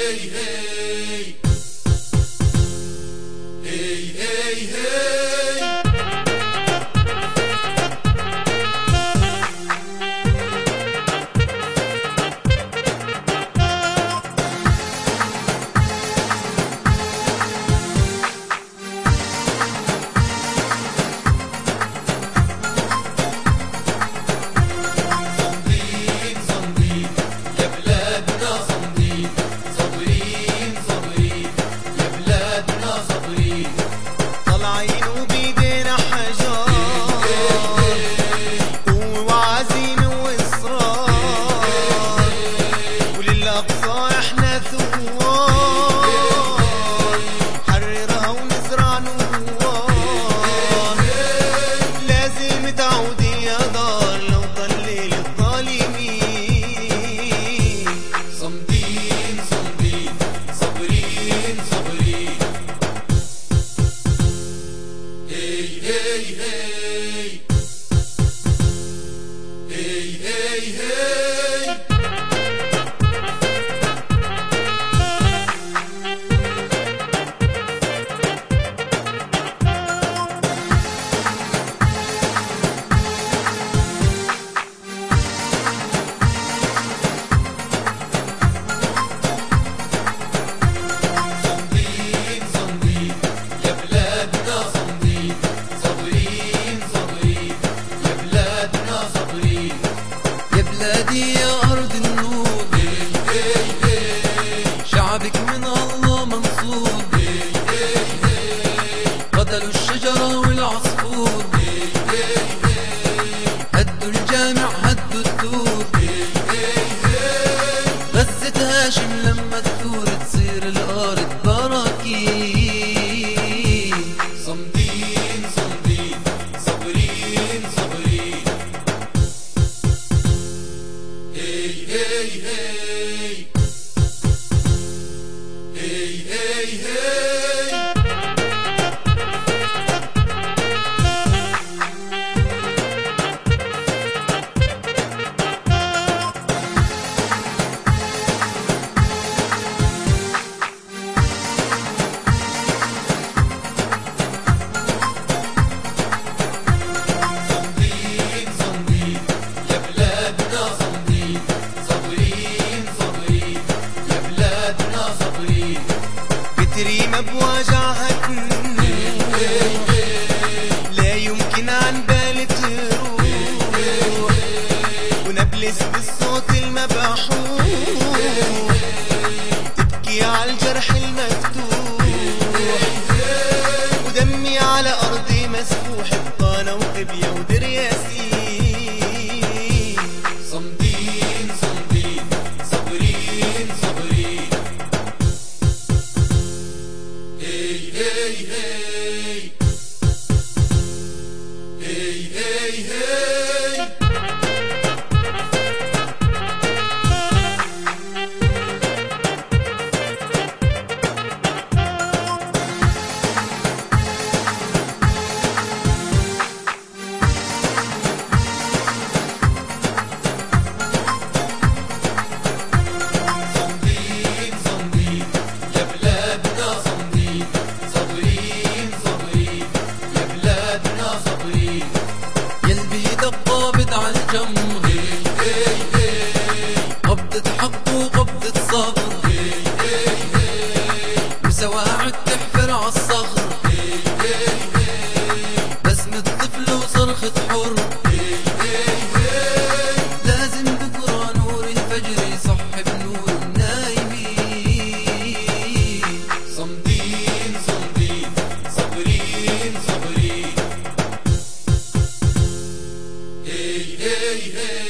بلادي يا أرض النور، شعبك من الله منصور، قتلوا الشجرة والعصفور، هدوا الجامع هدوا الدور، غزة هاشم لما تثور تصير الأرض براكين. صمدين صمدين صابرين صابرين. هي هي هي هي هي. بتريم بوجعها تنوح، لا يمكن عن بالي تروح، ونبلس بالصوت المبحوح، تبكي على الجرح المفتوح، ودمي على أرضي مسفوح، بطانة وقبية ودير ياسين. صمدين صمدين صابرين صابرين. هي هي هي هي هي. قابض على الجمر، قبضة حق وقبضة صبر، وسواعد تحفر عالصخر، بسمة طفل وصرخة حر، لازم بكرة نور الفجر يصحب نور النايمين. صمدين صمدين صابرين صابرين. Hey, hey, hey.